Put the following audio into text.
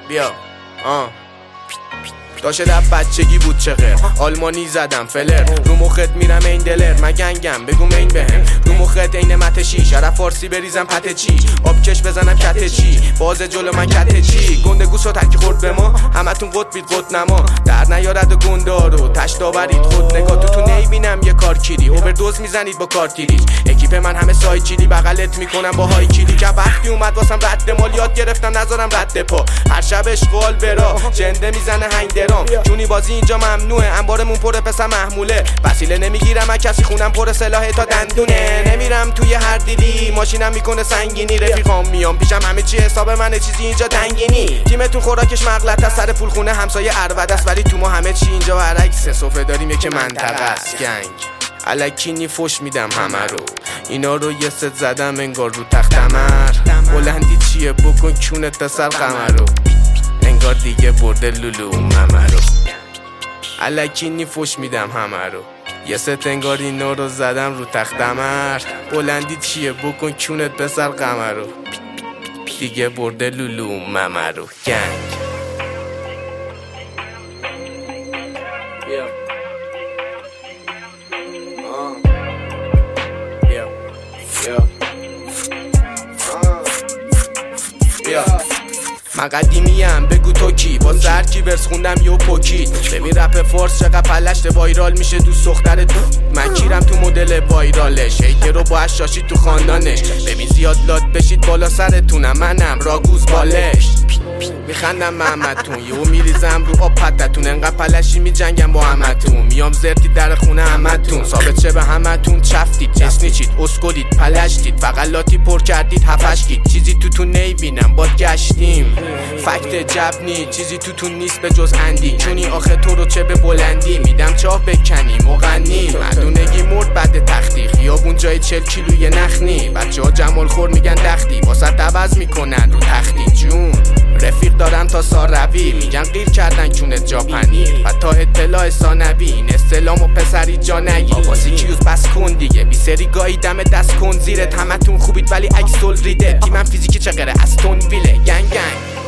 بیا داشته در بچگی بود چقدر آلمانی زدم فلر رو مخت میرم این دلر من گنگم بگو مین بهم رو مخت این مته چی شرف فارسی بریزم پته چی آبکش بزنم کته چی باز جلو من کته چی گنده گوسا ترکی خورد به ما همتون قطبید قط نما در نیارد و گندارو تشتا برید خود نگاه تو نیبینم یه کار کیری اووردوز میزنید با کارتیریج اکیپ من همه سای چیلی بغلت میکنم با های کیلی که وقتی اومد واسم رد مال یاد گرفتم نذارم رد پا هر شب اشغال برا جنده میزنه هنگ جونی بازی اینجا ممنوعه انبارمون پر پسر محموله وسیله نمیگیرم از کسی خونم پر سلاحه تا دندونه نمیرم توی هر دیلی ماشینم میکنه سنگینی رفیقام میام پیشم همه چی حساب منه چیزی اینجا دنگینی تیمتون خوراکش مغلط از سر پول خونه همسایه ارود است ولی تو ما همه چی اینجا برعکس صفه داریم یک منطقه است گنگ الکی فوش میدم همه رو اینا رو یه ست زدم انگار رو تخت عمر بلندی چیه بکن کونت تا سر قمر رو انگار دیگه برده لولو ممه رو الکی فوش میدم همه رو یه ست انگار اینا رو زدم رو تخت عمر بلندی چیه بکن کونت به سر قمر رو دیگه برده لولو ممه رو گنگ من قدیمیم بگو تو کی با سرکی برس خوندم یو پوکید ببین رپ فارس چقدر پلشت وایرال میشه دوست دختر تو من کیرم تو مدل وایرالش هیکر رو با شاشی تو خاندانش ببین زیاد لات بشید بالا سرتونم منم راگوز بالش میخندم محمدتون یهو میریزم رو آب پتتون انقدر پلشی میجنگم با همتون میام زرتی در خونه همتون ثابت شه به همتون چفتید اسنیچید اسکلید پلشتید فقط لاتی پر کردید هفشکید چیزی تو نیبینم باد گشتیم فکت جبنی چیزی تو نیست به جز اندی چونی آخه تو رو چه به بلندی میدم چاه بکنی مغنی مردونگی مرد بعد تختی خیابون جای 40 کیلوی نخنی بچه ها جمال خور میگن دختی واسه عوض میکنن رو تختی جون رفیق دارم تا ساروی میگن قیر کردن کونت جا پنیر حتی اطلاع ثانوی این استلام و پسری جا نگی آباسی کیوز بس کن دیگه بی سری گاهی دم دست کن زیرت همتون خوبید ولی اکسل ریده تیمم فیزیکی چقدر استون ویله گنگ گنگ